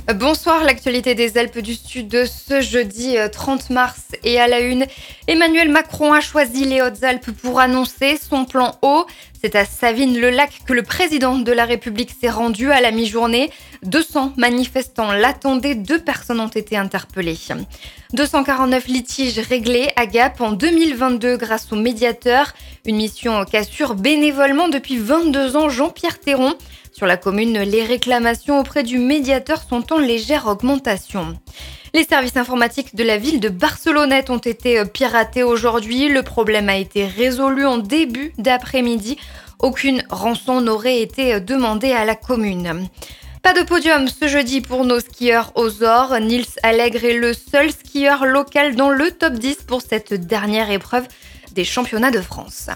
Bonsoir, l'actualité des Alpes du Sud ce jeudi 30 mars et à la une. Emmanuel Macron a choisi les Hautes-Alpes pour annoncer son plan eau. C'est à Savines-le-Lac que le président de la République s'est rendu à la mi-journée. 200 manifestants l'attendaient, 2 personnes ont été interpellées. 249 litiges réglés à Gap en 2022 grâce au médiateur. Une mission qu'assure bénévolement depuis 22 ans Jean-Pierre Théron. Sur la commune, les réclamations auprès du médiateur sont en légère augmentation. Les services informatiques de la ville de Barcelonnette ont été piratés aujourd'hui. Le problème a été résolu en début d'après-midi. Aucune rançon n'aurait été demandée à la commune. Pas de podium ce jeudi pour nos skieurs aux Ors. Nils Allègre est le seul skieur local dans le top 10 pour cette dernière épreuve des championnats de France.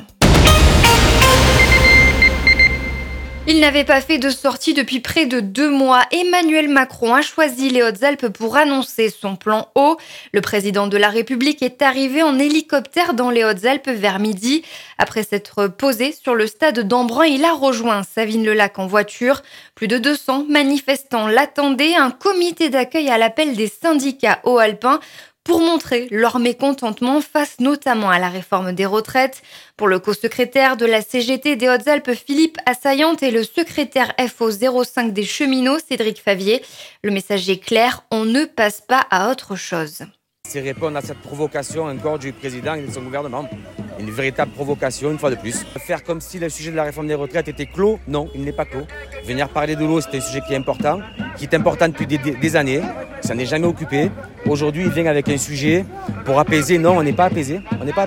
Il n'avait pas fait de sortie depuis près de 2 mois. Emmanuel Macron a choisi les Hautes-Alpes pour annoncer son plan eau. Le président de la République est arrivé en hélicoptère dans les Hautes-Alpes vers midi. Après s'être posé sur le stade d'Embrun, il a rejoint Savines-le-Lac en voiture. Plus de 200 manifestants l'attendaient. Un comité d'accueil à l'appel des syndicats haut-alpins pour montrer leur mécontentement face notamment à la réforme des retraites. Pour le co-secrétaire de la CGT des Hautes-Alpes, Philippe Assaillante, et le secrétaire FO 05 des cheminots, Cédric Favier, le message est clair, on ne passe pas à autre chose. C'est répondre à cette provocation encore du président et de son gouvernement. Une véritable provocation, une fois de plus. Faire comme si le sujet de la réforme des retraites était clos, non, il n'est pas clos. Venir parler de l'eau, c'est un sujet qui est important depuis des années, ça n'est jamais occupé. Aujourd'hui, il vient avec un sujet pour apaiser. Non, on n'est pas apaisé.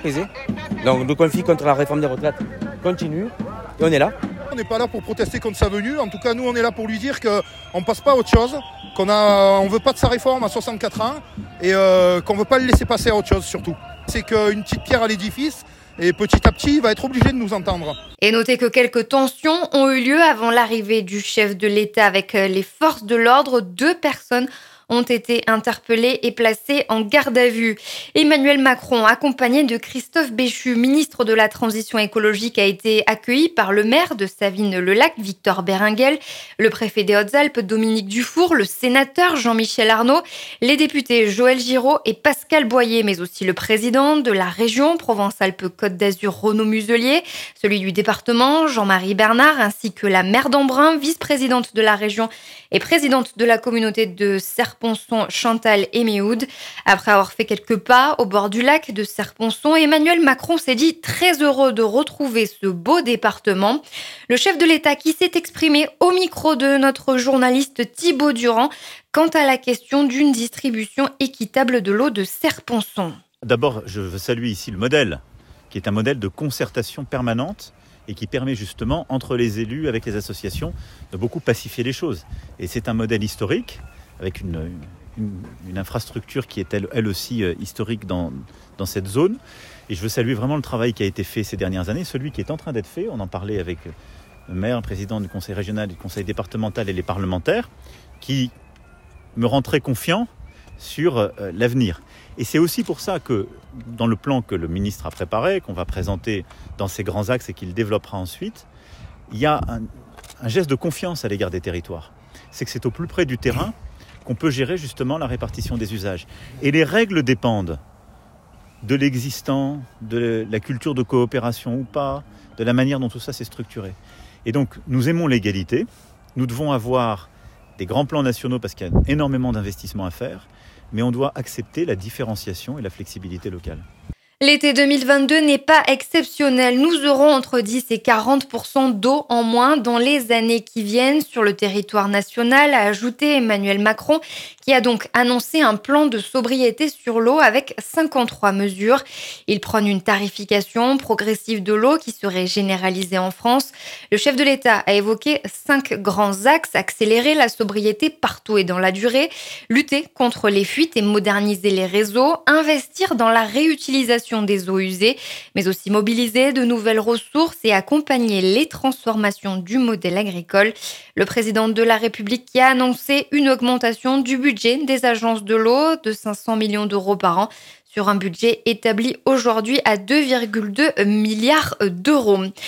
Donc le conflit contre la réforme des retraites continue et on est là. On n'est pas là pour protester contre sa venue. En tout cas, nous, on est là pour lui dire qu'on ne passe pas à autre chose, qu'on ne veut pas de sa réforme à 64 ans et qu'on ne veut pas le laisser passer à autre chose surtout. C'est qu'une petite pierre à l'édifice et petit à petit, il va être obligé de nous entendre. Et notez que quelques tensions ont eu lieu avant l'arrivée du chef de l'État avec les forces de l'ordre. 2 personnes ont été interpellés et placés en garde à vue. Emmanuel Macron, accompagné de Christophe Béchu, ministre de la Transition écologique, a été accueilli par le maire de Savines-le-Lac, Victor Berenguel, le préfet des Hautes-Alpes, Dominique Dufour, le sénateur Jean-Michel Arnaud, les députés Joël Giraud et Pascal Boyer, mais aussi le président de la région Provence-Alpes-Côte d'Azur, Renaud Muselier, celui du département, Jean-Marie Bernard, ainsi que la maire d'Embrun, vice-présidente de la région et présidente de la communauté de Serponçon, Chantal Eméhoud. Après avoir fait quelques pas au bord du lac de Serponçon, Emmanuel Macron s'est dit très heureux de retrouver ce beau département. Le chef de l'État qui s'est exprimé au micro de notre journaliste Thibaut Durand quant à la question d'une distribution équitable de l'eau de Serponçon. D'abord, je veux saluer ici le modèle, qui est un modèle de concertation permanente et qui permet justement, entre les élus, avec les associations, de beaucoup pacifier les choses. Et c'est un modèle historique, avec une infrastructure qui est elle aussi historique dans cette zone. Et je veux saluer vraiment le travail qui a été fait ces dernières années, celui qui est en train d'être fait. On en parlait avec le maire, le président du conseil régional, du conseil départemental et les parlementaires, qui me rend très confiant sur l'avenir. Et c'est aussi pour ça que dans le plan que le ministre a préparé, qu'on va présenter dans ses grands axes et qu'il développera ensuite, il y a un geste de confiance à l'égard des territoires. C'est que c'est au plus près du terrain qu'on peut gérer justement la répartition des usages. Et les règles dépendent de l'existant, de la culture de coopération ou pas, de la manière dont tout ça s'est structuré. Et donc, nous aimons l'égalité, nous devons avoir des grands plans nationaux parce qu'il y a énormément d'investissements à faire, mais on doit accepter la différenciation et la flexibilité locale. L'été 2022 n'est pas exceptionnel. Nous aurons entre 10 et 40% d'eau en moins dans les années qui viennent sur le territoire national, a ajouté Emmanuel Macron, qui a donc annoncé un plan de sobriété sur l'eau avec 53 mesures. Il prône une tarification progressive de l'eau qui serait généralisée en France. Le chef de l'État a évoqué 5 grands axes: accélérer la sobriété partout et dans la durée, lutter contre les fuites et moderniser les réseaux, investir dans la réutilisation des eaux usées, mais aussi mobiliser de nouvelles ressources et accompagner les transformations du modèle agricole. Le président de la République qui a annoncé une augmentation du budget des agences de l'eau de 500 millions d'euros par an sur un budget établi aujourd'hui à 2,2 milliards d'euros.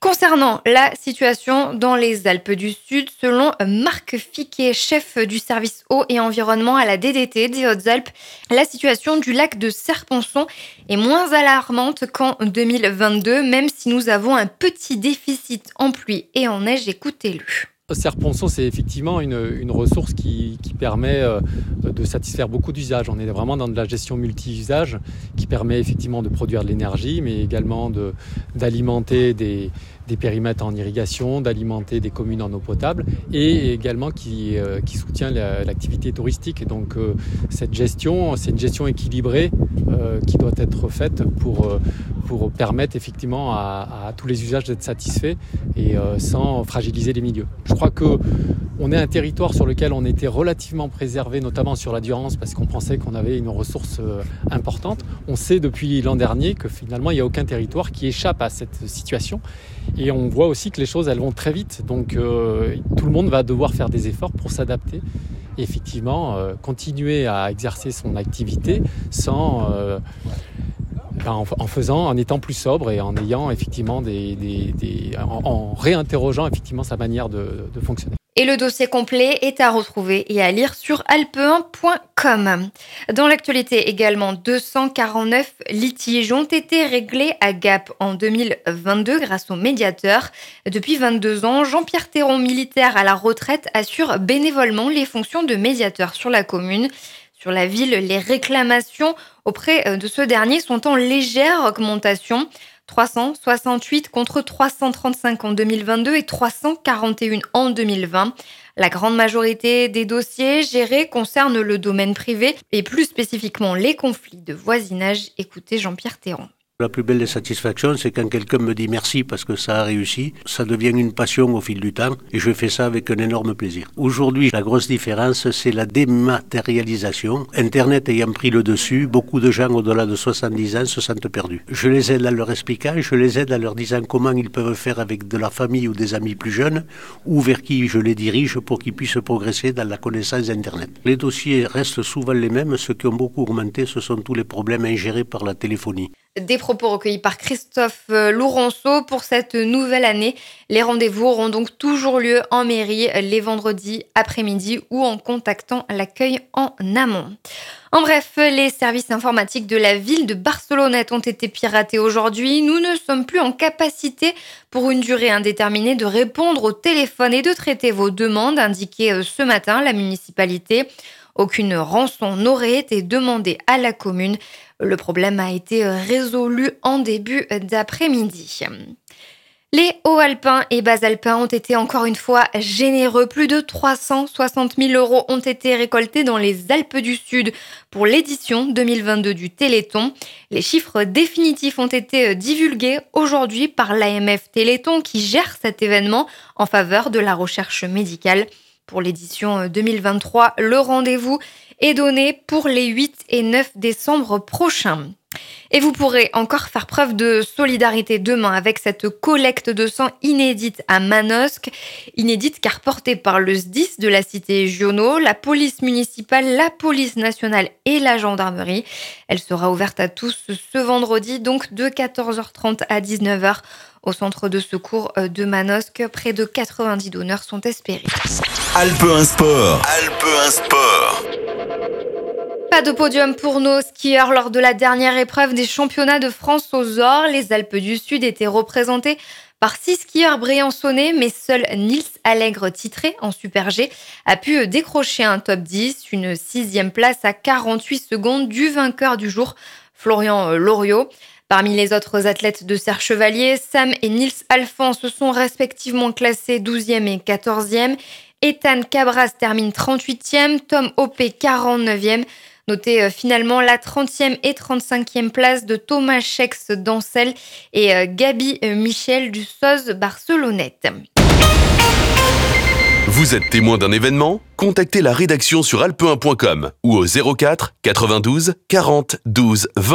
Concernant la situation dans les Alpes du Sud, selon Marc Fiquet, chef du service eau et environnement à la DDT des Hautes-Alpes, la situation du lac de Serponçon est moins alarmante qu'en 2022, même si nous avons un petit déficit en pluie et en neige. Écoutez-le. Serponçon, c'est effectivement une ressource qui permet de satisfaire beaucoup d'usages. On est vraiment dans de la gestion multi-usage qui permet effectivement de produire de l'énergie, mais également d'alimenter des périmètres en irrigation, d'alimenter des communes en eau potable et également qui soutient l'activité touristique. Et donc cette gestion, c'est une gestion équilibrée qui doit être faite pour permettre effectivement à tous les usages d'être satisfaits et sans fragiliser les milieux. Je crois qu'on est un territoire sur lequel on était relativement préservé, notamment sur la Durance, parce qu'on pensait qu'on avait une ressource importante. On sait depuis l'an dernier que finalement il n'y a aucun territoire qui échappe à cette situation. Et on voit aussi que les choses elles vont très vite. Donc tout le monde va devoir faire des efforts pour s'adapter et effectivement continuer à exercer son activité en étant plus sobre et en ayant effectivement en réinterrogeant effectivement sa manière de fonctionner. Et le dossier complet est à retrouver et à lire sur alpe1.com. Dans l'actualité également, 249 litiges ont été réglés à Gap en 2022 grâce au médiateur. Depuis 22 ans, Jean-Pierre Théron, militaire à la retraite, assure bénévolement les fonctions de médiateur sur la commune. Sur la ville, les réclamations auprès de ce dernier sont en légère augmentation. 368 contre 335 en 2022 et 341 en 2020. La grande majorité des dossiers gérés concernent le domaine privé et plus spécifiquement les conflits de voisinage. Écoutez Jean-Pierre Théron. La plus belle des satisfactions, c'est quand quelqu'un me dit merci parce que ça a réussi. Ça devient une passion au fil du temps et je fais ça avec un énorme plaisir. Aujourd'hui, la grosse différence, c'est la dématérialisation. Internet ayant pris le dessus, beaucoup de gens au-delà de 70 ans se sentent perdus. Je les aide à leur expliquant, je les aide à leur disant comment ils peuvent faire avec de la famille ou des amis plus jeunes ou vers qui je les dirige pour qu'ils puissent progresser dans la connaissance d'Internet. Les dossiers restent souvent les mêmes. Ceux qui ont beaucoup augmenté, ce sont tous les problèmes ingérés par la téléphonie. Des propos recueillis par Christophe Lourenço pour cette nouvelle année. Les rendez-vous auront donc toujours lieu en mairie les vendredis après-midi ou en contactant l'accueil en amont. En bref, les services informatiques de la ville de Barcelonnette ont été piratés aujourd'hui. Nous ne sommes plus en capacité pour une durée indéterminée de répondre au téléphone et de traiter vos demandes, indiquait ce matin la municipalité. Aucune rançon n'aurait été demandée à la commune. Le problème a été résolu en début d'après-midi. Les Hauts-Alpins et Bas-Alpins ont été encore une fois généreux. Plus de 360 000 € ont été récoltés dans les Alpes du Sud pour l'édition 2022 du Téléthon. Les chiffres définitifs ont été divulgués aujourd'hui par l'AMF Téléthon qui gère cet événement en faveur de la recherche médicale. Pour l'édition 2023, le rendez-vous est donné pour les 8 et 9 décembre prochains. Et vous pourrez encore faire preuve de solidarité demain avec cette collecte de sang inédite à Manosque. Inédite car portée par le SDIS de la cité Giono, la police municipale, la police nationale et la gendarmerie. Elle sera ouverte à tous ce vendredi, donc de 14h30 à 19h au centre de secours de Manosque. Près de 90 donneurs sont espérés. Alpe 1 Sport. Alpe 1 Sport. Pas de podium pour nos skieurs lors de la dernière épreuve des championnats de France aux Ors. Les Alpes du Sud étaient représentées par 6 skieurs briançonnais, mais seul Nils Allègre, titré en Super G, a pu décrocher un top 10, une 6e place à 48 secondes du vainqueur du jour, Florian Loriot. Parmi les autres athlètes de Serre Chevalier, Sam et Nils Alphand se sont respectivement classés 12e et 14e. Ethan Cabras termine 38e, Tom Opé 49e. Notez finalement la 30e et 35e place de Thomas Chex d'Ancel et Gabi Michel du SOS Barcelonnette. Vous êtes témoin d'un événement ? Contactez la rédaction sur alpe1.com ou au 04 92 40 12 20.